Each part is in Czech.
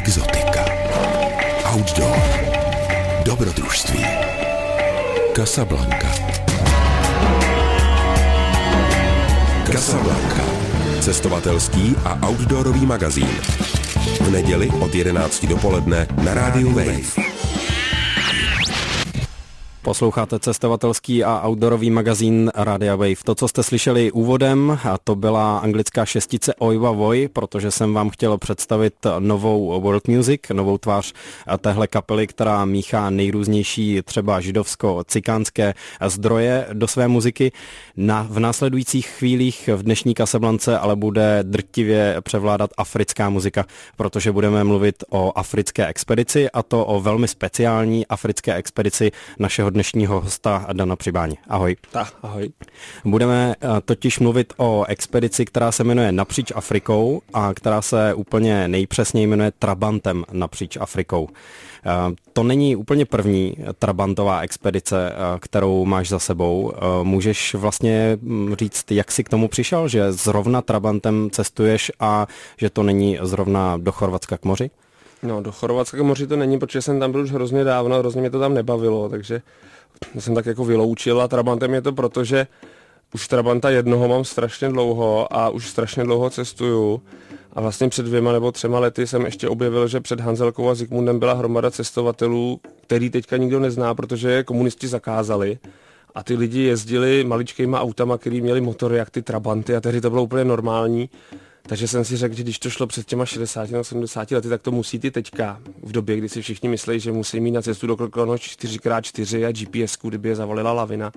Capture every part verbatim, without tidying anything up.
exotika, outdoor, dobrodružství. Casablanca. Casablanca. Cestovatelský a outdoorový magazín. V neděli od jedenácti dopoledne na rádiu Wave. Posloucháte cestovatelský a outdoorový magazín Radia Wave. To, co jste slyšeli úvodem, a to byla anglická šestice Ojva Voj, protože jsem vám chtěl představit novou world music, novou tvář téhle kapely, která míchá nejrůznější třeba židovsko-cikánské zdroje do své muziky. Na, v následujících chvílích v dnešní Casablance ale bude drtivě převládat africká muzika, protože budeme mluvit o africké expedici, a to o velmi speciální africké expedici našeho dnešního hosta Dana Přibáně. Ahoj. Ta, ahoj. Budeme totiž mluvit o expedici, která se jmenuje Napříč Afrikou a která se úplně nejpřesněji jmenuje Trabantem napříč Afrikou. To není úplně první trabantová expedice, kterou máš za sebou. Můžeš vlastně říct, jak jsi k tomu přišel, že zrovna Trabantem cestuješ a že to není zrovna do Chorvatska k moři? No, do Chorvatska k moři to není, protože jsem tam byl už hrozně dávno, hrozně mě to tam nebavilo, takže jsem tak jako vyloučil, a Trabantem je to proto, že už Trabanta jednoho mám strašně dlouho a už strašně dlouho cestuju. A vlastně před dvěma nebo třema lety jsem ještě objevil, že před Hanzelkou a Zikmundem byla hromada cestovatelů, který teďka nikdo nezná, protože je komunisti zakázali. A ty lidi jezdili maličkýma autama, který měli motory jak ty Trabanty, a tehdy to bylo úplně normální. Takže jsem si řekl, že když to šlo před těma šedesáti nebo sedmdesáti lety, tak to musí ty teďka, v době, kdy si všichni myslí, že musí mít na cestu do Krkonoš čtyři krát čtyři a G P S ku, kdyby je zavalila lavina.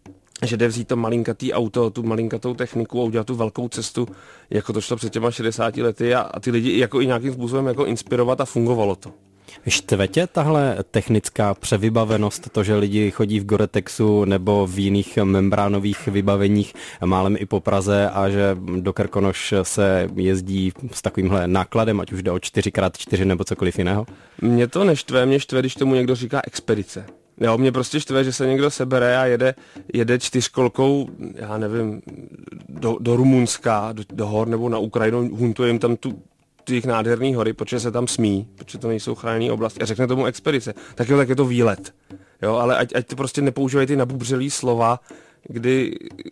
Že jde vzít to malinkatý auto, tu malinkatou techniku a udělat tu velkou cestu, jako to šlo před těma šedesáti lety, a, a ty lidi jako i nějakým způsobem jako inspirovat, a fungovalo to. Štve tě tahle technická převybavenost, to, že lidi chodí v Gore-Texu nebo v jiných membránových vybaveních málem i po Praze, a že do Krkonoš se jezdí s takovýmhle nákladem, ať už jde o čtyři krát čtyři nebo cokoliv jiného? Mě to neštve, mě štve, když tomu někdo říká expedice. Jo, mě prostě štve, že se někdo sebere a jede, jede čtyřkolkou, já nevím, do, do Rumunska, do, do hor nebo na Ukrajinu, huntuje jim tam tu těch nádherný hory, protože se tam smí, protože to nejsou chráněné oblasti, a řekne tomu expedice, tak jo, tak je to výlet. Jo, ale ať, ať to prostě nepoužívají ty nabubřelý slova, kdy,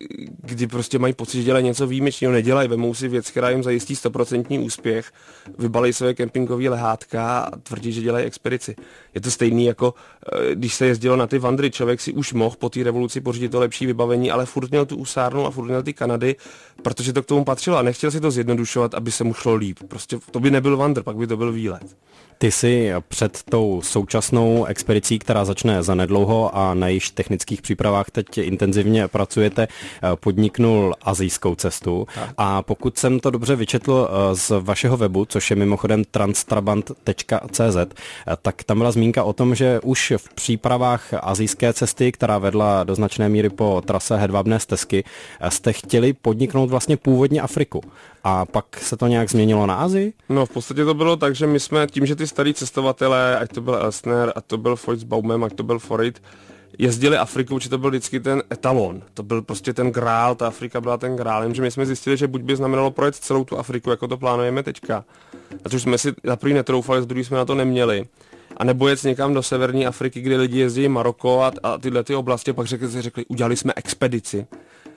kdy prostě mají pocit, že dělají něco výjimečného, nedělají, vemou si věc, která jim zajistí stoprocentní úspěch, vybalej své kempingové lehátka a tvrdí, že dělají expedici. Je to stejný jako, když se jezdilo na ty vandry, člověk si už mohl po té revoluci pořídit to lepší vybavení, ale furt měl tu usárnu a furt měl ty Kanady, protože to k tomu patřilo, a nechtěl si to zjednodušovat, aby se mu šlo líp. Prostě to by nebyl vandr, pak by to byl výlet. Ty jsi před tou současnou expedicí, která začne zanedlouho a na jejíž technických přípravách teď intenzivně pracujete, podniknul asijskou cestu. Tak. A pokud jsem to dobře vyčetl z vašeho webu, což je mimochodem transtrabant tečka cé zet, tak tam byla zmínka o tom, že už v přípravách asijské cesty, která vedla do značné míry po trase Hedvábné stezky, jste chtěli podniknout vlastně původně Afriku. A pak se to nějak změnilo na Asii? No, v podstatě to bylo tak, že my jsme tím, že ty starý cestovatelé, ať to byl Elsner, ať to byl Foyt-Baumem, ať to byl Forit, jezdili Afrikou, či to byl vždycky ten etalon. To byl prostě ten grál, ta Afrika byla ten grál. Jenže my jsme zjistili, že buď by znamenalo projet celou tu Afriku, jako to plánujeme teďka. A což jsme si za první netroufali, z druhý jsme na to neměli. A nebo jet někam do severní Afriky, kde lidi jezdí Maroko a, a tyhle ty oblasti, pak řekli, řekli, udělali jsme expedici.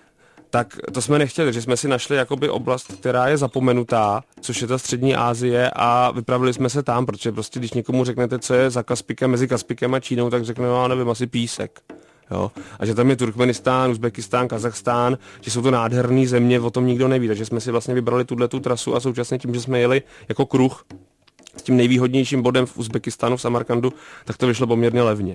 Tak to jsme nechtěli, že jsme si našli jakoby oblast, která je zapomenutá, což je ta střední Asie, a vypravili jsme se tam, protože prostě když někomu řeknete, co je za Kaspikem, mezi Kaspikem a Čínou, tak řekne, no, nevím, asi písek. Jo? A že tam je Turkmenistán, Uzbekistán, Kazachstán, že jsou to nádherný země, o tom nikdo neví, takže jsme si vlastně vybrali tuhletu trasu, a současně tím, že jsme jeli jako kruh s tím nejvýhodnějším bodem v Uzbekistánu, v Samarkandu, tak to vyšlo poměrně levně.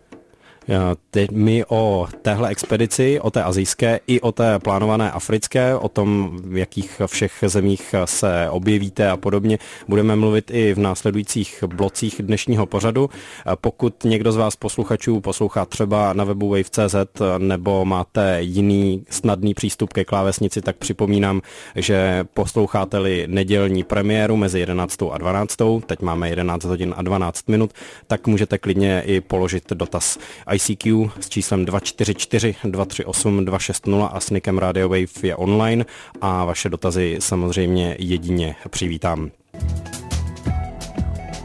Teď my o téhle expedici, o té asijské i o té plánované africké, o tom, v jakých všech zemích se objevíte a podobně, budeme mluvit i v následujících blocích dnešního pořadu. Pokud někdo z vás posluchačů poslouchá třeba na webu wave tečka cé zet nebo máte jiný snadný přístup ke klávesnici, tak připomínám, že posloucháte-li nedělní premiéru mezi jedenáctou a dvanáctou, teď máme jedenáct hodin a dvanáct minut, tak můžete klidně i položit dotaz. I C Q s číslem dva čtyři čtyři dva tři osm dva šest nula a s nikem Radio Wave je online a vaše dotazy samozřejmě jedině přivítám.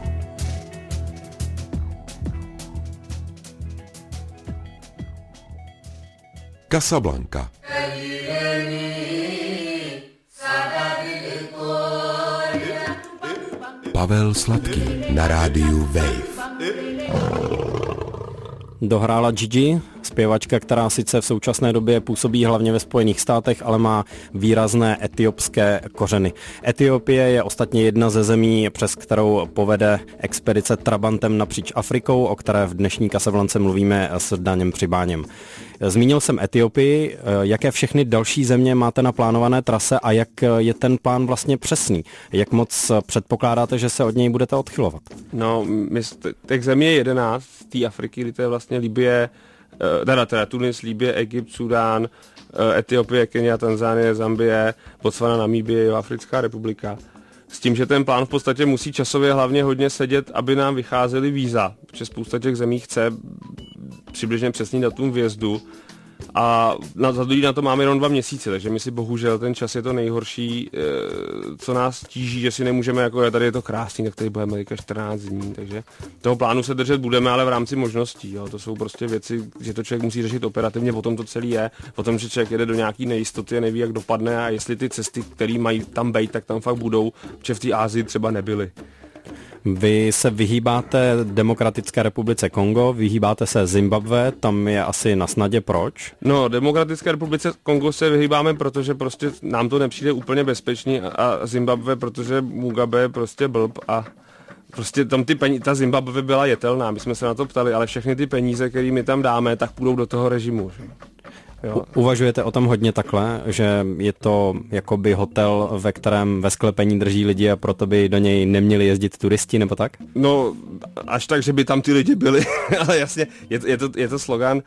Casablanca. Pavel Sladký na rádiu Wave. Dohrála Gigi, zpěvačka, která sice v současné době působí hlavně ve Spojených státech, ale má výrazné etiopské kořeny. Etiopie je ostatně jedna ze zemí, přes kterou povede expedice Trabantem napříč Afrikou, o které v dnešní Casablance mluvíme s Daněm Přibáněm. Zmínil jsem Etiopii, jaké všechny další země máte na plánované trase a jak je ten plán vlastně přesný? Jak moc předpokládáte, že se od něj budete odchylovat? No, my, těch zemí je jedenáct z té Afriky, kdy to je vlastně Libye, teda, teda Tunis, Libye, Egypt, Súdán, Etiopie, Kenia, Tanzánie, Zambie, Botswana, Namíbie, Africká republika. S tím, že ten plán v podstatě musí časově hlavně hodně sedět, aby nám vycházely víza, protože spousta těch zemí chce přibližně přesný datum vjezdu a na, za na to máme jenom dva měsíce, takže my si bohužel ten čas je to nejhorší, co nás tíží, že si nemůžeme, jako tady je to krásný, tak tady budeme teďka čtrnáct dní, takže toho plánu se držet budeme, ale v rámci možností, jo. To jsou prostě věci, že to člověk musí řešit operativně, o tom to celý je, o tom, že člověk jede do nějaký nejistoty a neví, jak dopadne a jestli ty cesty, které mají tam být, tak tam fakt budou, protože v té Asii třeba nebyly. Vy se vyhýbáte Demokratické republice Kongo, vyhýbáte se Zimbabwe, tam je asi na snadě proč? No, Demokratické republice Kongo se vyhýbáme, protože prostě nám to nepřijde úplně bezpečný a Zimbabwe, protože Mugabe je prostě blb a prostě tam ty peníze, ta Zimbabwe byla jetelná, my jsme se na to ptali, ale všechny ty peníze, které my tam dáme, tak půjdou do toho režimu. Že? Jo. Uvažujete o tom hodně takhle, že je to jakoby hotel, ve kterém ve sklepení drží lidi a proto by do něj neměli jezdit turisti, nebo tak? No, až tak, že by tam ty lidi byli, ale jasně, je, je, to, je to slogan.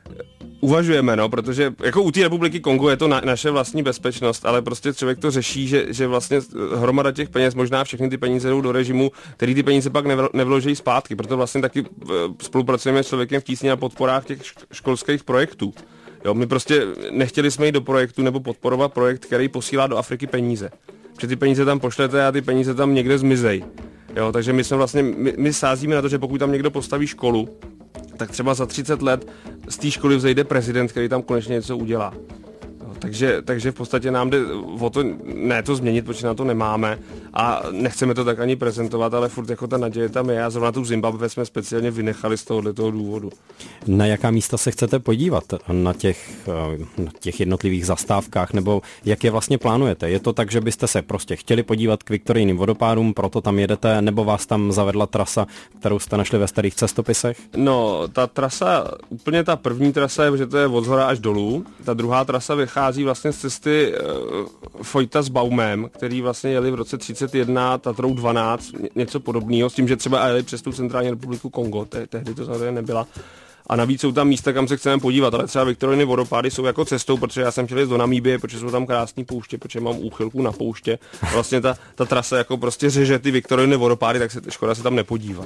Uvažujeme, no, protože jako u té republiky Kongo je to na, naše vlastní bezpečnost, ale prostě člověk to řeší, že, že vlastně hromada těch peněz, možná všechny ty peníze jdou do režimu, který ty peníze pak nevloží zpátky, proto vlastně taky spolupracujeme s člověkem v tísni na podporách těch školských projektů. Jo, my prostě nechtěli jsme jít do projektu nebo podporovat projekt, který posílá do Afriky peníze. Protože ty peníze tam pošlete a ty peníze tam někde zmizej. Jo, takže my jsme vlastně, my, my sázíme na to, že pokud tam někdo postaví školu, tak třeba za třicet let z té školy vzejde prezident, který tam konečně něco udělá. Jo, takže, takže v podstatě nám jde o to, ne to změnit, protože na to nemáme a nechceme to tak ani prezentovat, ale furt jako ta naděje tam je a zrovna tu Zimbabwe jsme speciálně vynechali z tohoto důvodu. Na jaká místa se chcete podívat na těch, na těch jednotlivých zastávkách, nebo jak je vlastně plánujete? Je to tak, že byste se prostě chtěli podívat k Viktorijním vodopádům, proto tam jedete, nebo vás tam zavedla trasa, kterou jste našli ve starých cestopisech? No, ta trasa, úplně ta první trasa je, že to je od shora až dolů, ta druhá trasa vychází vlastně z cesty uh, Fojta s Baumem, který vlastně jeli v roce třicet jedna Tatrou dvanáct, něco podobného, s tím, že třeba jeli přes tu centrální republiku Kongo, te- tehdy to samozřejmě nebyla. A navíc jsou tam místa, kam se chceme podívat, ale třeba Viktorijny vodopády jsou jako cestou, protože já jsem chtěl jít do Namíbie, protože jsou tam krásné pouště, protože mám úchylku na pouště. A vlastně ta, ta trasa jako prostě řeže ty Viktorijny vodopády, tak se škoda se tam nepodívat.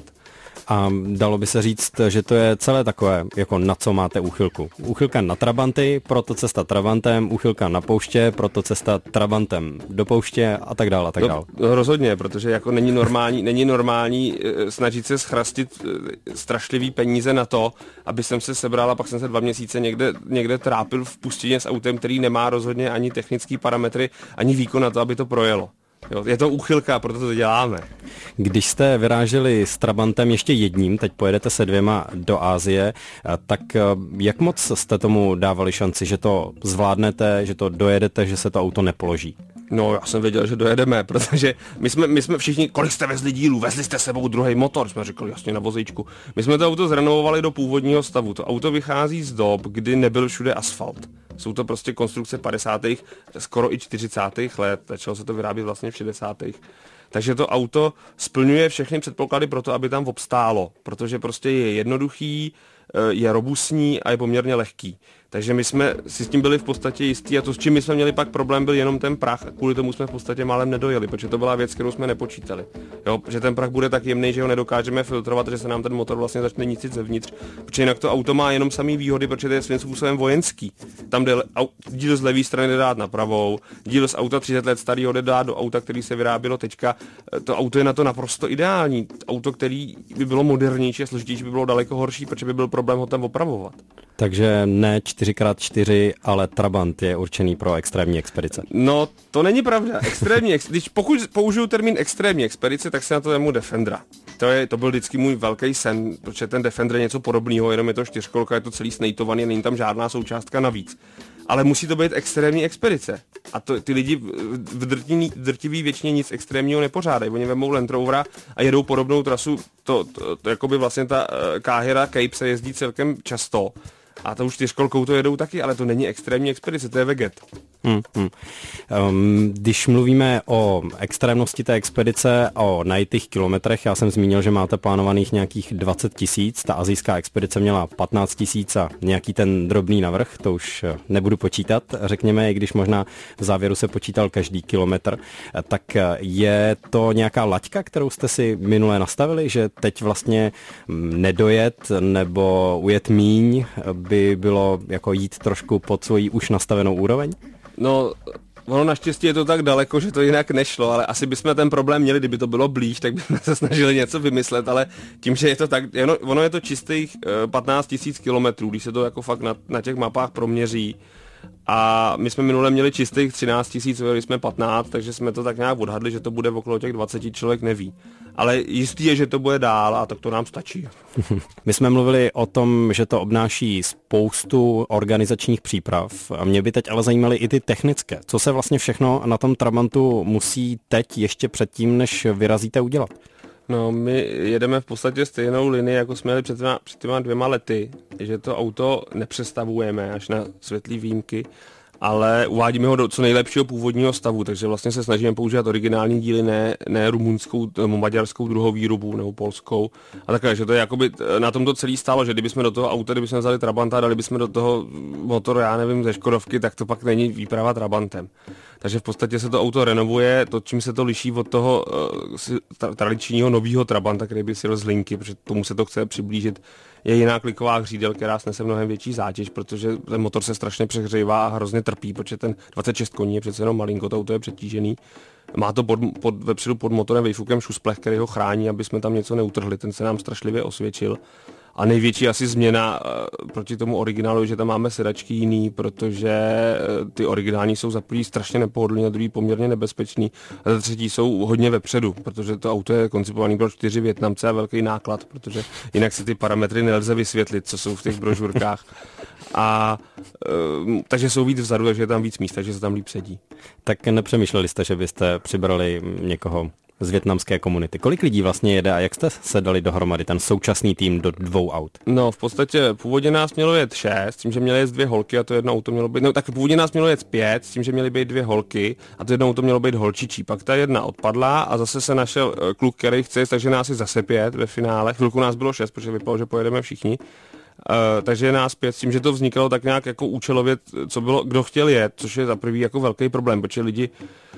A dalo by se říct, že to je celé takové, jako na co máte úchylku. Úchylka na Trabanty, proto cesta Trabantem, úchylka na pouště, proto cesta Trabantem do pouště a tak dále, a tak dále. No, no, rozhodně, protože jako není normální, není normální e, snažit se schrastit e, strašlivý peníze na to, aby jsem se sebral a pak jsem se dva měsíce někde, někde trápil v pustině s autem, který nemá rozhodně ani technické parametry, ani výkon na to, aby to projelo. Jo, je to úchylka, proto to děláme. Když jste vyráželi s Trabantem ještě jedním, teď pojedete se dvěma do Asie, tak jak moc jste tomu dávali šanci, že to zvládnete, že to dojedete, že se to auto nepoloží? No, já jsem věděl, že dojedeme, protože my jsme, my jsme všichni, kolik jste vezli dílů, vezli jste sebou druhý motor, jsme řekli jasně na vozíčku. My jsme to auto zrenovovali do původního stavu. To auto vychází z dob, kdy nebyl všude asfalt. Jsou to prostě konstrukce padesátých skoro i čtyřicátých let, začalo se to vyrábět vlastně v šedesátých Takže to auto splňuje všechny předpoklady pro to, aby tam obstálo, protože prostě je jednoduchý, je robustní a je poměrně lehký. Takže my jsme si s tím byli v podstatě jistí a to, s čím my jsme měli pak problém, byl jenom ten prach a kvůli tomu jsme v podstatě málem nedojeli, protože to byla věc, kterou jsme nepočítali. Jo, že ten prach bude tak jemný, že ho nedokážeme filtrovat, že se nám ten motor vlastně začne ničit zevnitř, protože jinak to auto má jenom samý výhody, protože to je svým způsobem vojenský. Tam jde díl z levé strany jde dát na pravou, díl z auta třicet let starého jde dát do auta, který se vyrábělo teďka. To auto je na to naprosto ideální. Auto, který by bylo modernější a složitější, by bylo daleko horší, protože by byl problém ho tam opravovat. Takže ne čtyři krát čtyři, ale Trabant je určený pro extrémní expedice. No, to není pravda. Extrémní, ex... když pokud použiju termín extrémní expedice, tak se na to vemu Defendera. To, je, to byl vždycky můj velký sen, protože ten Defender je něco podobného, jenom je to čtyřkolka, je to celý snejtovaný, není tam žádná součástka navíc. Ale musí to být extrémní expedice. A to, ty lidi v drtivý většině nic extrémního nepořádají. Oni vemou Land Rovera a jedou podobnou trasu. To, to, to jakoby vlastně ta uh, Káhira Cape se jezdí celkem často. A tou čtyřkolkou to jedou taky, ale to není extrémní expedice, to je veget. Hmm, hmm. Um, když mluvíme o extrémnosti té expedice, o najitých kilometrech, já jsem zmínil, že máte plánovaných nějakých dvacet tisíc, ta asijská expedice měla patnáct tisíc a nějaký ten drobný navrch, to už nebudu počítat, řekněme, i když možná v závěru se počítal každý kilometr, tak je to nějaká laťka, kterou jste si minule nastavili, že teď vlastně nedojet nebo ujet míň by bylo jako jít trošku pod svoji už nastavenou úroveň? No, ono naštěstí je to tak daleko, že to jinak nešlo, ale asi bychom ten problém měli, kdyby to bylo blíž, tak bychom se snažili něco vymyslet, ale tím, že je to tak, ono je to čistých patnáct tisíc kilometrů, když se to jako fakt na, na těch mapách proměří. A my jsme minule měli čistých třináct tisíc, když jsme patnáct, takže jsme to tak nějak odhadli, že to bude okolo těch dvacet, člověk neví. Ale jistý je, že to bude dál a tak to nám stačí. My jsme mluvili o tom, že to obnáší spoustu organizačních příprav. A mě by teď ale zajímaly i ty technické. Co se vlastně všechno na tom Trabantu musí teď ještě předtím, než vyrazíte, udělat? No, my jedeme v podstatě stejnou linii, jako jsme jeli před těma, před těma dvěma lety, že to auto nepřestavujeme až na světlý výjimky, ale uvádíme ho do co nejlepšího původního stavu, takže vlastně se snažíme používat originální díly, ne, ne rumunskou, nebo maďarskou druhou výrobu, nebo polskou. A takhle, že to je jakoby, na tom to celý stálo, že kdybychom do toho auta, kdybychom vzali Trabanta a dali bychom do toho motor, já nevím, ze Škodovky, tak to pak není výprava Trabantem. Takže v podstatě se to auto renovuje, to, čím se to liší od toho uh, tradičního nového Trabanta, který by si jel z linky, protože tomu se to chce přiblížit, je jiná kliková hřídel, která snese mnohem větší zátěž, protože ten motor se strašně přehřívá a hrozně trpí, protože ten dvacet šest koní je přece jenom malinko, to auto je přetížený. Má to pod, pod, vepředu pod motorem vejfukem šusplech, který ho chrání, aby jsme tam něco neutrhli, ten se nám strašlivě osvědčil. A největší asi změna uh, proti tomu originálu je, že tam máme sedačky jiný, protože uh, ty originální jsou za první strašně nepohodlný a druhý poměrně nebezpečný. A za třetí jsou hodně vepředu, protože to auto je koncipované pro čtyři Vietnamce a velký náklad, protože jinak si ty parametry nelze vysvětlit, co jsou v těch brožurkách. A uh, takže jsou víc vzadu, takže je tam víc místa, takže se tam líp sedí. Tak nepřemýšleli jste, že byste přibrali někoho z vietnamské komunity? Kolik lidí vlastně jede a jak jste se dali dohromady ten současný tým do dvou aut? No, v podstatě původně nás mělo jet šest, s tím, že měly jet dvě holky a to jedno auto mělo být, no tak původně nás mělo jet pět, s tím, že měly být dvě holky a to jedno auto mělo být holčičí. Pak ta jedna odpadla a zase se našel kluk, který chce jet, takže nás je zase pět ve finále. Chvilku nás bylo šest, protože vypadalo, že pojedeme všichni. Uh, takže je nás pět, s tím, že to vznikalo tak nějak jako účelově, co bylo, kdo chtěl jet, což je za prvý jako velký problém, protože lidi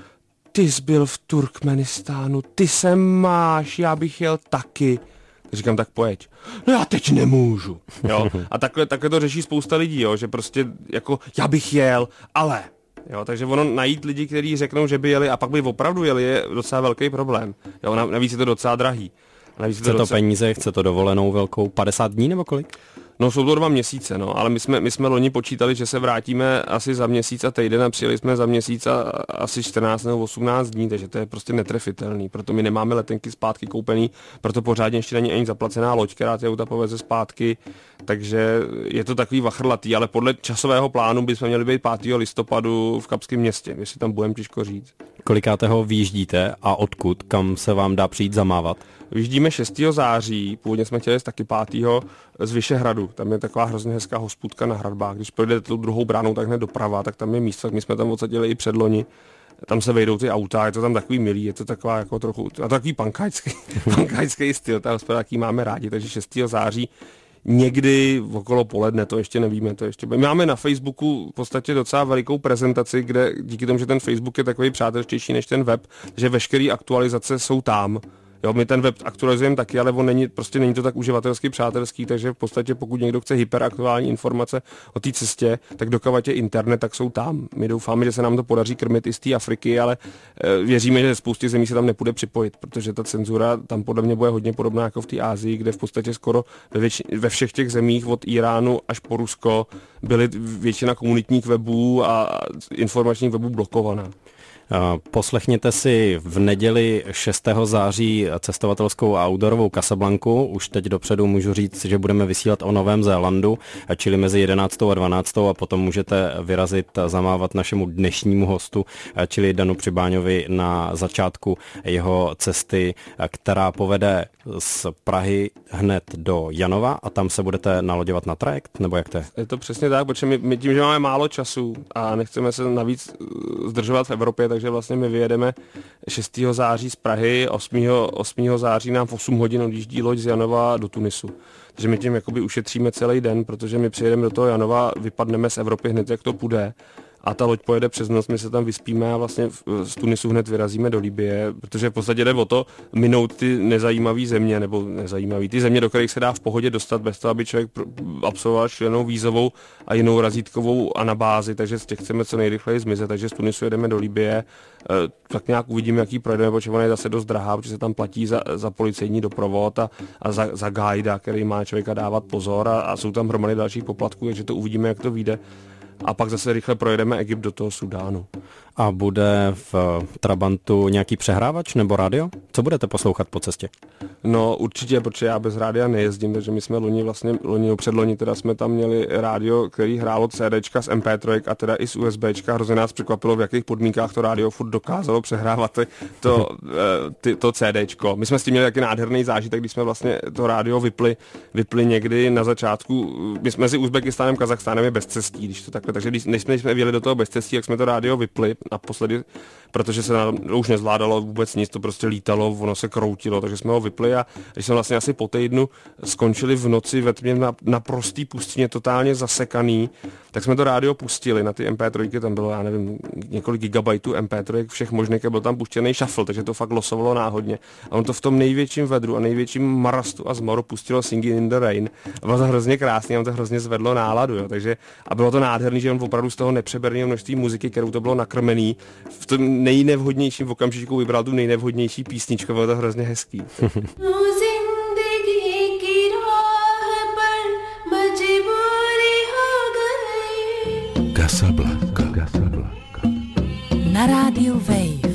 ty jsi byl v Turkmenistánu, ty se máš, já bych jel taky. Říkám, tak pojeď. No já teď nemůžu. Jo? A takhle, takhle to řeší spousta lidí, jo? Že prostě jako já bych jel, ale. Jo? Takže ono najít lidi, kteří řeknou, že by jeli a pak by opravdu jeli, je docela velký problém. Jo? Navíc je to docela drahý. Navíc chce to docela... peníze, chce to dovolenou velkou padesát dní nebo kolik? No jsou to dva měsíce, no, ale my jsme, my jsme loni počítali, že se vrátíme asi za měsíc a týden a přijeli jsme za měsíc a asi čtrnáct nebo osmnáct dní, takže to je prostě netrefitelný, proto my nemáme letenky zpátky koupený, proto pořádně ještě není ani zaplacená loď, která ty auta poveze zpátky, takže je to takový vachrlatý, ale podle časového plánu bychom měli být pátého listopadu v Kapském Městě, jestli tam budeme těžko říct. Kolikátého vyjíždíte a odkud, kam se vám dá přijít zamávat? Vyjíždíme šestého září, původně jsme chtěli taky pátého z Vyšehradu, tam je taková hrozně hezká hospůdka na hradbách, když projdete tou druhou bránou, tak hned doprava, tak tam je místo, tak my jsme tam odsadili i předloni, tam se vejdou ty auta, je to tam takový milý, je to taková jako trochu, a takový pankáčský, pankáčský styl, ta hospoda, jaký máme rádi, takže šestého září někdy okolo poledne, to ještě nevíme, to ještě. My máme na Facebooku v podstatě docela velikou prezentaci, kde díky tomu, že ten Facebook je takový přátelštější než ten web, že veškeré aktualizace jsou tam. Jo, my ten web aktualizujeme taky, ale on není, prostě není to tak uživatelsky přátelský, takže v podstatě pokud někdo chce hyperaktuální informace o té cestě, tak dokud je internet, tak jsou tam. My doufáme, že se nám to podaří krmit i z té Afriky, ale e, věříme, že spoustě zemí se tam nepůjde připojit, protože ta cenzura tam podle mě bude hodně podobná jako v té Asii, kde v podstatě skoro ve, větši, ve všech těch zemích od Iránu až po Rusko byly většina komunitních webů a informačních webů blokovaná. Poslechněte si v neděli šestého září cestovatelskou a outdoorovou Casablanku. Už teď dopředu můžu říct, že budeme vysílat o Novém Zélandu, čili mezi jedenáctou a dvanáctou a potom můžete vyrazit, zamávat našemu dnešnímu hostu, čili Danu Přibáňovi na začátku jeho cesty, která povede z Prahy hned do Janova a tam se budete naloďovat na trajekt, nebo jak to je? Je to přesně tak, protože my, my tím, že máme málo času a nechceme se navíc zdržovat v Evropě, takže vlastně my vyjedeme šestého září z Prahy, osmého září nám v osm hodin odjíždí loď z Janova do Tunisu. Takže my tím jakoby ušetříme celý den, protože my přijedeme do toho Janova, vypadneme z Evropy hned, jak to půjde. A ta loď pojede přes noc, my se tam vyspíme a vlastně z Tunisu hned vyrazíme do Libye, protože v podstatě jde o to minout ty nezajímavé země, nebo nezajímavé ty země, do kterých se dá v pohodě dostat bez toho, aby člověk absolvoval šlenou vízovou a jinou razítkovou anabázi, takže z těch chceme co nejrychleji zmizet, takže z Tunisu jedeme do Libye, tak nějak uvidíme, jaký projdeme, protože ona je zase dost drahá, protože se tam platí za, za policejní doprovod a, a za, za guida, který má člověka dávat pozor a, a jsou tam hromady dalších poplatků, takže to uvidíme, jak to vyjde. A pak zase rychle projedeme Egypt do toho Sudánu. A bude v Trabantu nějaký přehrávač nebo rádio? Co budete poslouchat po cestě? No určitě, protože já bez rádia nejezdím, takže my jsme loni vlastně, loni, předloni teda jsme tam měli rádio, který hrálo CDčka z em pé tři a teda i z USBčka. Hrozně nás překvapilo, v jakých podmínkách to rádio furt dokázalo přehrávat to, ty, to CDčko. My jsme s tím měli taky nádherný zážitek, když jsme vlastně to rádio vypli, vypli někdy na začátku. My jsme mezi Uzbekistánem a Kazachstánem je bezcestí, když to takhle. Takže když než jsme, jsme vyjeli do toho bezcestí, jak jsme to rádio vypli naposledy, protože se nám už nezvládalo vůbec nic, to prostě lítalo, ono se kroutilo, takže jsme ho vypli a když jsme vlastně asi po týdnu skončili v noci ve tmě na, na prostý pustině, totálně zasekaný, tak jsme to rádio pustili na ty em pé tři, tam bylo, já nevím, několik gigabajtů em pé tři, všech možných, byl tam puštěný shuffle, takže to fakt losovalo náhodně. A on to v tom největším vedru a největším marastu a zmoru pustilo Singing in the Rain. A bylo to hrozně krásný, a on to hrozně zvedlo náladu, jo, takže a bylo to nádherný, že on opravdu z toho nepřeberného množství muziky, kterou to bylo nakrmený, v tom nejnevhodnějším okamžiku vybral tu nejnevhodnější písničku, bylo to hrozně hezký. Casablanca. Na rádiu Wave.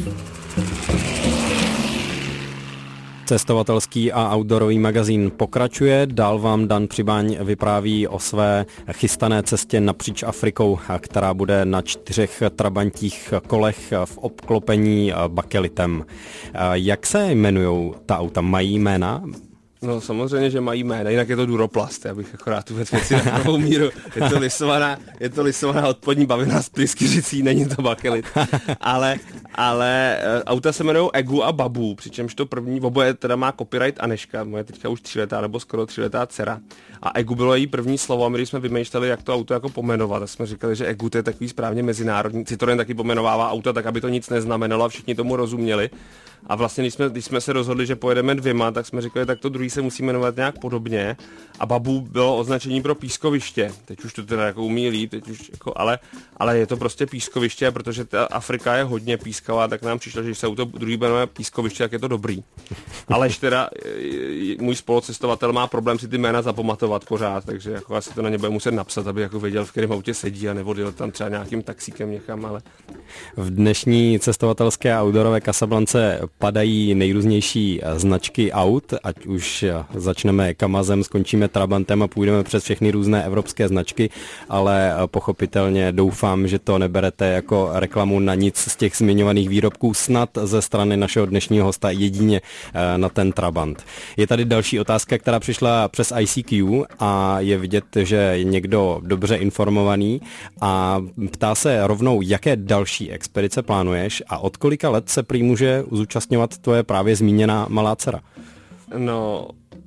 Cestovatelský a outdoorový magazín pokračuje. Dál vám Dan Přibáň vypráví o své chystané cestě napříč Afrikou, která bude na čtyřech trabantích kolech v obklopení bakelitem. Jak se jmenují ta auta? Mají jména? No samozřejmě, že mají jména, jinak je to Duroplast, já bych akorát tu věc věci na pravou míru. Je to lisovaná, je to lisovaná odpadní bavina s pryskyřicí, není to bakelit. Ale, ale auta se jmenují Egu a Babu, přičemž to první, oboje teda má copyright Aneška, moje teďka už tříletá nebo skoro tříletá dcera. A Egu bylo její první slovo a my když jsme vymýšleli, jak to auto jako pomenovat, tak jsme říkali, že Egu to je takový správně mezinárodní, Citroën taky pomenovává auta tak, aby to nic neznamenalo a všichni tomu rozuměli. A vlastně, když jsme, když jsme se rozhodli, že pojedeme dvěma, tak jsme říkali, tak to druhý se musí jmenovat nějak podobně. A Babu bylo označení pro pískoviště. Teď už to teda jako umí líp, teď už jako, ale, ale je to prostě pískoviště, protože ta Afrika je hodně pískavá, tak nám přišlo, že když se auto druhý jmenuje pískoviště, tak je to dobrý. Alež teda můj spolucestovatel má problém si ty jména zapamatovat pořád, takže jako asi to na ně bude muset napsat, aby jako věděl, v kterém autě sedí a nevodil tam třeba nějakým taxíkem někam, ale... V dnešní cestovatelské a outdoorové Casablance padají nejrůznější značky aut, ať už začneme Kamazem, skončíme Trabantem a půjdeme přes všechny různé evropské značky, ale pochopitelně doufám, že to neberete jako reklamu na nic z těch zmiňovaných výrobků, snad ze strany našeho dnešního hosta jedině na ten Trabant. Je tady další otázka, která přišla přes I C Q a je vidět, že je někdo dobře informovaný a ptá se rovnou, jaké další expedice plánuješ a od kolika let se prý může zúčastňovat tvoje právě zmíněná malá dcera? No,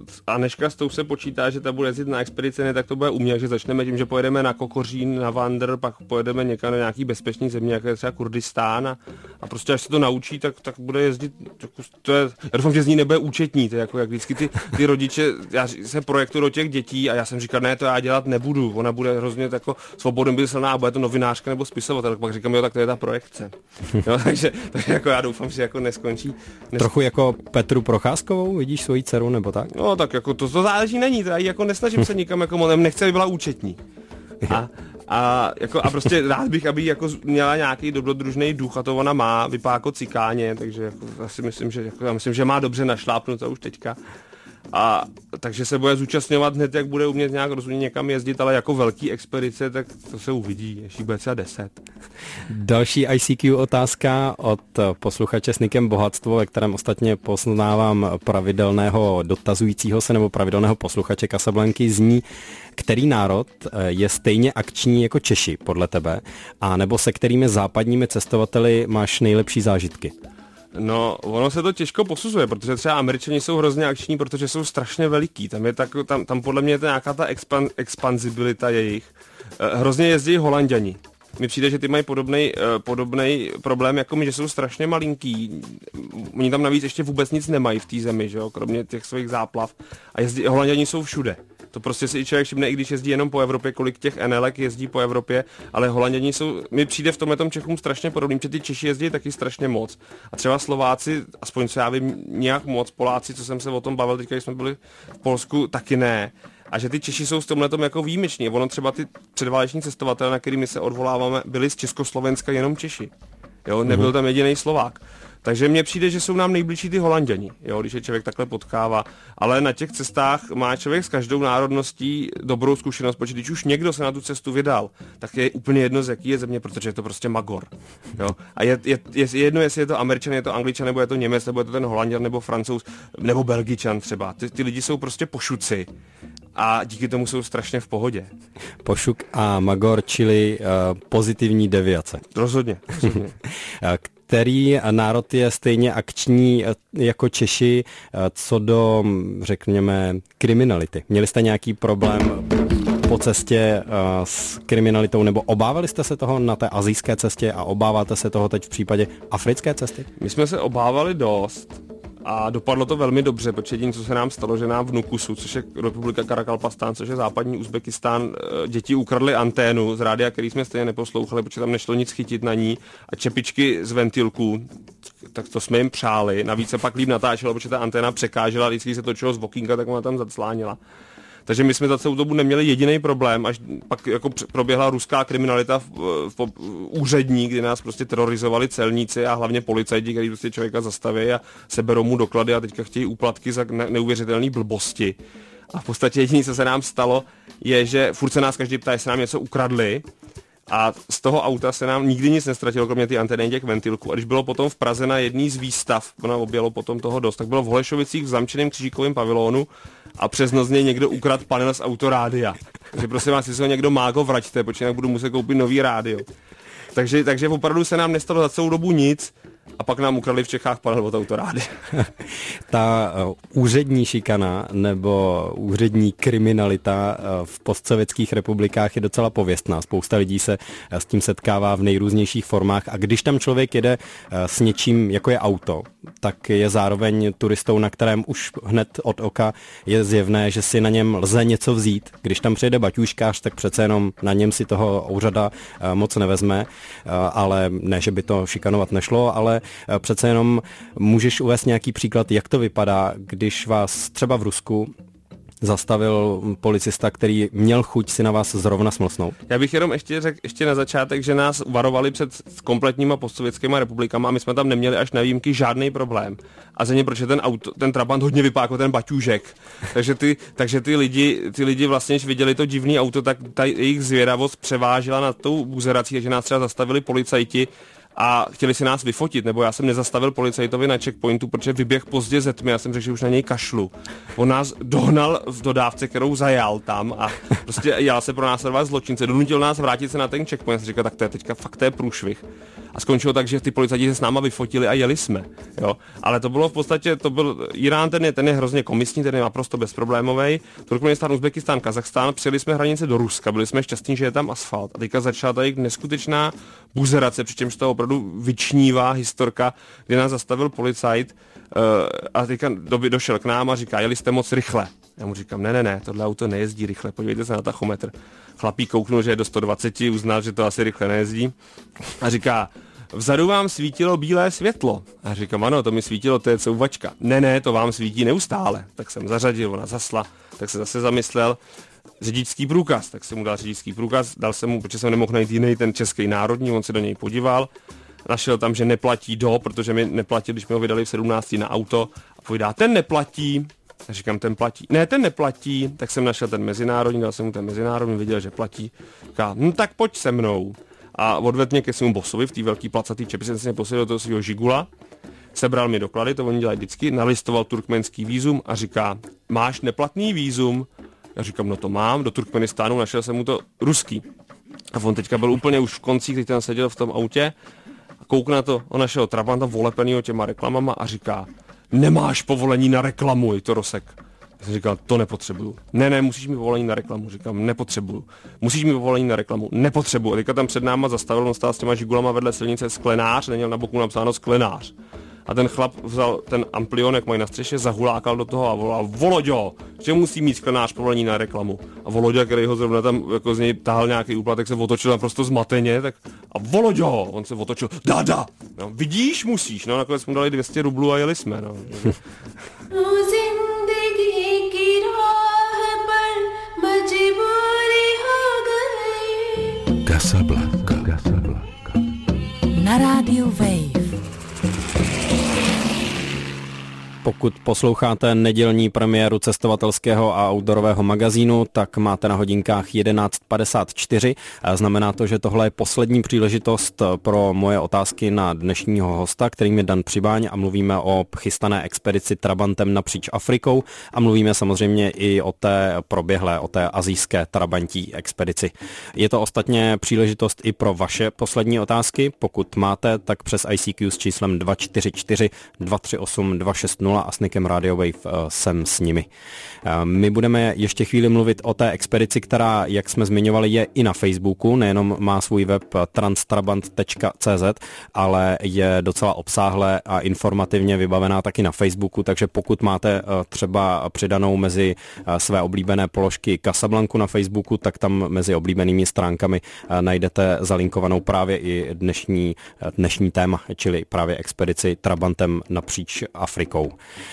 Anežka s tou se počítá, že ta bude jezdit na expedici, ne, tak to bude umět, že začneme tím, že pojedeme na Kokořín, na Vandr, pak pojedeme někam na nějaký bezpečný země, jako je třeba Kurdistán a, a prostě až se to naučí, tak, tak bude jezdit, to je, já doufám, že z ní nebude účetní, to je jako jak vždycky ty, ty rodiče, já se projektuju do těch dětí a já jsem říkal, ne, to já dělat nebudu, ona bude hrozně jako svobodomyslná a bude to novinářka nebo spisovatel, tak pak říkám, jo, tak to je ta projekce. Jo, takže, takže jako já doufám, že jako neskončí. Nes... Trochu jako Petru Procházkovou, vidíš svoji dceru nebo tak? No tak jako to, to záleží není, to já jako nesnažím se nikam jako moc, nechce, aby byla účetní. A, a, jako, a prostě rád bych, aby jako měla nějaký dobrodružný duch a to ona má, vypadá jako cikáně, takže jako, asi myslím, že, jako, já myslím, že má dobře našlápnuto už teďka. A takže se bude zúčastňovat hned, jak bude umět nějak rozumně někam jezdit, ale jako velký expedice, tak to se uvidí, ještě bude třeba deset. Další I C Q otázka od posluchače s nikem Bohatstvo, ve kterém ostatně poznávám pravidelného dotazujícího se nebo pravidelného posluchače Casablanky, zní, který národ je stejně akční jako Češi podle tebe, a nebo se kterými západními cestovateli máš nejlepší zážitky? No, ono se to těžko posuzuje, protože třeba Američani jsou hrozně akční, protože jsou strašně veliký. Tam je tak, tam, tam podle mě je to nějaká ta expan, expanzibilita jejich. Hrozně jezdí Holanďani. Mně přijde, že ty mají podobnej, podobnej problém jako my, že jsou strašně malinký. Oni tam navíc ještě vůbec nic nemají v té zemi, že jo, kromě těch svých záplav. A jezdí, Holanďani jsou všude. To prostě si i člověk všimne, i když jezdí jenom po Evropě, kolik těch Enelek jezdí po Evropě, ale Holanděni jsou, mi přijde v tomhle tom Čechům strašně podobný, protože ty Češi jezdí taky strašně moc. A třeba Slováci, aspoň co já vím, nějak moc, Poláci, co jsem se o tom bavil teďka, když jsme byli v Polsku, taky ne. A že ty Češi jsou v tomhle tom jako výjimeční. Ono třeba ty předváleční cestovatelé, na kterými se odvoláváme, byli z Československa jenom Češi. Jo, nebyl tam jediný Slovák. Takže mně přijde, že jsou nám nejbližší ty Holanděni, jo, když je člověk takhle potkává. Ale na těch cestách má člověk s každou národností dobrou zkušenost, protože když už někdo se na tu cestu vydal, tak je úplně jedno, z jaký je země, protože je to prostě magor. Jo. A je, je, je jedno, jestli je to Američan, je to Angličan, nebo je to Němec, nebo je to ten Holanděn, nebo Francouz, nebo Belgičan třeba. Ty, ty lidi jsou prostě pošuci. A díky tomu jsou strašně v pohodě. Pošuk a magor, čili uh, pozitivní deviace. Rozhodně. rozhodně. Který národ je stejně akční jako Češi co do, řekněme, kriminality? Měli jste nějaký problém po cestě uh, s kriminalitou, nebo obávali jste se toho na té asijské cestě a obáváte se toho teď v případě africké cesty? My jsme se obávali dost. A dopadlo to velmi dobře, protože jediné, co se nám stalo, že nám v Nukusu, což je republika Karakalpastán, což je západní Uzbekistán, děti ukradly anténu z rádia, který jsme stejně neposlouchali, protože tam nešlo nic chytit na ní, a čepičky z ventilků, tak to jsme jim přáli. Navíc se pak líp natáčelo, protože ta anténa překážela, vždycky se točilo z okýnka, tak ona tam zaclánila. Takže my jsme za celou dobu neměli jediný problém, až pak jako proběhla ruská kriminalita v, v, v úřední, kdy nás prostě terorizovali celníci a hlavně policajti, kteří prostě člověka zastaví a seberou mu doklady a teďka chtějí úplatky za ne, neuvěřitelné blbosti. A v podstatě jediné, co se nám stalo, je, že furt se nás každý ptá, jestli nám něco ukradli. A z toho auta se nám nikdy nic nestratilo, kromě ty antény těch ventilků. A když bylo potom v Praze na jedný z výstav, ona objelo potom toho dost, tak bylo v Holešovicích v zamčeném křížíkovém pavilonu a přes noc z něj někdo ukradl panel z autorádia. Takže prosím vás, jestli ho někdo má, go vraťte, protože budu muset koupit nový rádio. Takže, takže opravdu se nám nestalo za celou dobu nic. A pak nám ukradli v Čechách panel od autorády. Ta uh, úřední šikana nebo úřední kriminalita uh, v postsovětských republikách je docela pověstná. Spousta lidí se uh, s tím setkává v nejrůznějších formách a když tam člověk jede uh, s něčím, jako je auto, tak je zároveň turistou, na kterém už hned od oka je zjevné, že si na něm lze něco vzít. Když tam přijede baťůžkář, tak přece jenom na něm si toho úřada uh, moc nevezme, uh, ale ne, že by to šikanovat nešlo, ale přece jenom můžeš uvést nějaký příklad, jak to vypadá, když vás třeba v Rusku zastavil policista, který měl chuť si na vás zrovna smlsnout? Já bych jenom ještě řekl ještě na začátek, že nás varovali před kompletníma postsovětskýma republikama a my jsme tam neměli až na výjimky žádný problém. A země, proč je ten auto, ten Trabant hodně vypadá jako ten baťůžek. Takže ty, takže ty lidi, ty lidi vlastně, když viděli to divný auto, tak ta jejich zvědavost převážila nad tou buzerací, takže nás třeba zastavili policajti a chtěli si nás vyfotit, nebo já jsem nezastavil policajtovi na checkpointu, protože vyběh pozdě ze tmy, já jsem řekl, že už na něj kašlu. On nás dohnal v dodávce, kterou zajal tam a prostě jel se pro nás sledovat zločince, donutil nás vrátit se na ten checkpoint, já jsem říkal, tak to je teďka fakt to je průšvih. A skončilo tak, že ty policajti se s náma vyfotili a jeli jsme. Jo? Ale to bylo v podstatě, to byl Irán, ten je, ten je hrozně komisní, ten je naprosto bezproblémový. Turkmenistán, Uzbekistán, Kazachstán, přijeli jsme hranice do Ruska, byli jsme šťastní, že je tam asfalt. A teďka začala tady neskutečná buzerace, přičemž to opravdu vyčnívá historka, kdy nás zastavil policajt uh, a teďka do, došel k nám a říká, jeli jste moc rychle. Já mu říkám, ne, ne, ne, tohle auto nejezdí rychle, podívejte se na tachometr. Chlapík kouknul, že je do sto dvacet, uznal, že to asi rychle nejezdí a říká, vzadu vám svítilo bílé světlo. A říkám, ano, to mi svítilo, to je couvačka. Ne, ne, to vám svítí neustále. Tak jsem zařadil, ona zasla, tak se zase zamyslel, řidičský průkaz, tak jsem mu dal řidičský průkaz, dal jsem mu, protože jsem nemohl najít jiný, ten český národní, on se do něj podíval, našel tam, že neplatí do, protože mi neplatil, když mi ho vydali v sedmnácti na auto a povídá, ten neplatí. A říkám, ten platí. Ne, ten neplatí, tak jsem našel ten mezinárodní, dal jsem mu ten mezinárodní, viděl, že platí. Říká, no tak pojď se mnou. A odvedl mě ke svému bosovi v té velký placatý čepi, jsem se mě posadil do toho svého žigula, sebral mi doklady, to oni dělají vždycky, nalistoval turkmenský vízum a říká, máš neplatný vízum? Já říkám, no to mám, do Turkmenistánu, našel jsem mu to ruský. A on teďka byl úplně už v koncích, teď tam seděl v tom autě a kouk na to, on našel Trabanta volepenýho těma reklamama a říká, nemáš povolení na reklamu, je to Rosek. Já jsem říkal, to nepotřebuju. Ne, ne, musíš mi povolení na reklamu. Říkám, nepotřebuju. Musíš mi povolení na reklamu. Nepotřebuju. A teďka tam před náma zastavil, on stál s těma žigulama vedle silnice sklenář, neměl na boku napsáno sklenář. A ten chlap vzal ten amplion, jak mají na střeše, zahulákal do toho a volal, Voloďo, že musí mít sklenář povolení na reklamu. A Voloďa, který ho zrovna tam jako z něj tahal nějaký úplatek, se otočil naprosto zmateně, tak a Voloďo, on se otočil, dada, no, vidíš, musíš, no, nakonec mu dali dvě stě rublů a jeli jsme, no. Casablanca. Na rádiu Wave. Pokud posloucháte nedělní premiéru cestovatelského a outdoorového magazínu, tak máte na hodinkách jedenáct padesát čtyři. Znamená to, že tohle je poslední příležitost pro moje otázky na dnešního hosta, kterým je Dan Přibáň, a mluvíme o chystané expedici Trabantem napříč Afrikou a mluvíme samozřejmě i o té proběhlé, o té asijské trabantí expedici. Je to ostatně příležitost i pro vaše poslední otázky. Pokud máte, tak přes I C Q s číslem dva čtyři čtyři dva tři osm dva šest nula a s nikem Radio Wave jsem s nimi. My budeme ještě chvíli mluvit o té expedici, která, jak jsme zmiňovali, je i na Facebooku, nejenom má svůj web transtrabant tečka cé zet, ale je docela obsáhle a informativně vybavená taky na Facebooku, takže pokud máte třeba přidanou mezi své oblíbené položky Casablanku na Facebooku, tak tam mezi oblíbenými stránkami najdete zalinkovanou právě i dnešní, dnešní téma, čili právě expedici Trabantem napříč Afrikou.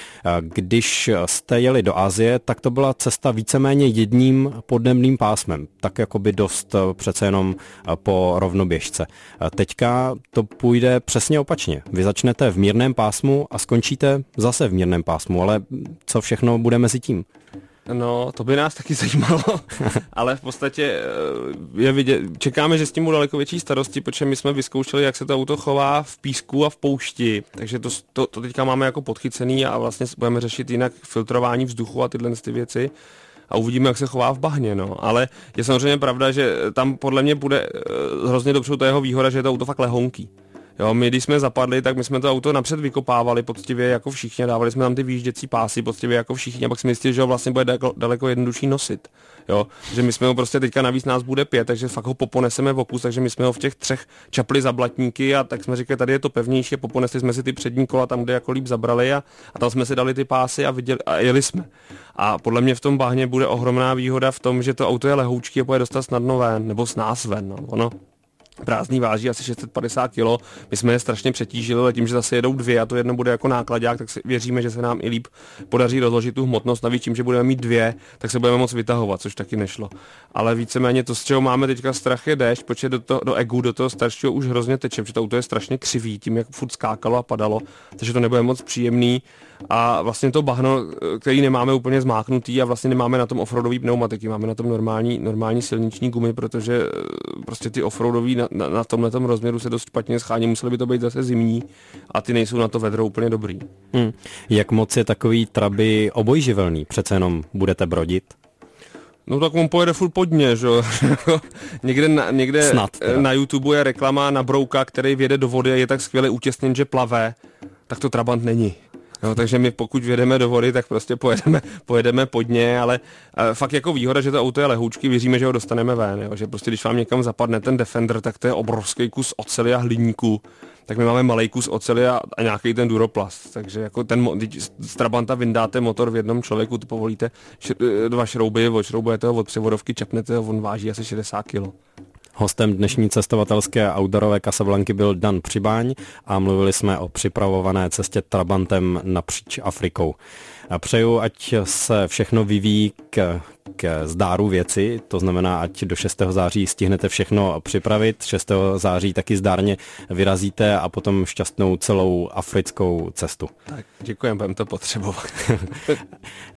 Když jste jeli do Asie, tak to byla cesta víceméně jedním podnebným pásmem, tak jakoby dost přece jenom po rovnoběžce. Teďka to půjde přesně opačně. Vy začnete v mírném pásmu a skončíte zase v mírném pásmu, ale co všechno bude mezi tím? No, to by nás taky zajímalo, ale v podstatě je vidět, čekáme, že s tím budou daleko větší starosti, protože my jsme vyzkoušeli, jak se to auto chová v písku a v poušti, takže to, to, to teďka máme jako podchycený a vlastně budeme řešit jinak filtrování vzduchu a tyhle ty věci a uvidíme, jak se chová v bahně, no, ale je samozřejmě pravda, že tam podle mě bude hrozně dobře to jeho výhoda, že je to auto fakt lehonký. Jo, my když jsme zapadli, tak my jsme to auto napřed vykopávali poctivě jako všichni, dávali jsme tam ty výjížděcí pásy poctivě jako všichni a pak jsme zjistili, že ho vlastně bude daleko, daleko jednodušší nosit. Jo, že my jsme ho prostě teďka navíc nás bude pět, takže fakt ho poponeseme v okus, takže my jsme ho v těch třech čapli za blatníky a tak jsme říkali, tady je to pevnější, poponesli jsme si ty přední kola tam, kde jako líp zabrali a, a tam jsme si dali ty pásy a, viděli, a jeli jsme. A podle mě v tom bahně bude ohromná výhoda v tom, že to auto je lehoučký a pojede dostat snadno ven, nebo s nás ven, no, ono. Prázdný váží asi šest set padesát kilo, my jsme je strašně přetížili, ale tím, že zase jedou dvě a to jedno bude jako nákladák, tak si věříme, že se nám i líp podaří rozložit tu hmotnost, navíc tím, že budeme mít dvě, tak se budeme moc vytahovat, což taky nešlo. Ale víceméně to, z čeho máme teďka strach, je déšť, protože do, to, do egu, do toho staršího už hrozně teče, protože to auto je strašně křivý, tím jak furt skákalo a padalo, takže to nebude moc příjemný. A vlastně to bahno, který nemáme úplně zmáknutý a vlastně nemáme na tom offroadový pneumatiky, máme na tom normální, normální silniční gumy, protože prostě ty offroadový na, na, na tomhletom rozměru se dost špatně schání, museli by to být zase zimní a ty nejsou na to vedro úplně dobrý. Hmm. Jak moc je takový Trabi obojživelný? Přece jenom budete brodit? No tak on pojede furt pod ně, že jo. někde na, někde Snad, na YouTube je reklama na Brouka, který vjede do vody a je tak skvěle utěsněn, že plave, tak to Trabant není. No, takže my pokud vjedeme do vody, tak prostě pojedeme, pojedeme pod ně, ale e, fakt jako výhoda, že to auto je lehoučký, věříme, že ho dostaneme ven, jo? Že prostě když vám někam zapadne ten Defender, tak to je obrovský kus oceli a hliníku, tak my máme malej kus oceli a, a nějaký ten Duroplast, takže jako ten, z Trabanta vyndáte motor v jednom člověku, to povolíte š, dva šrouby, odšroubujete ho od převodovky, čapnete ho, on váží asi šedesát kilo. Hostem dnešní cestovatelské outdoorové Casablanky byl Dan Přibáň a mluvili jsme o připravované cestě Trabantem napříč Afrikou. A přeju, ať se všechno vyvíjí k, k zdáru věci, to znamená, ať do šestého září stihnete všechno připravit, šestého září taky zdárně vyrazíte a potom šťastnou celou africkou cestu. Tak, děkujeme, budeme to potřebovat.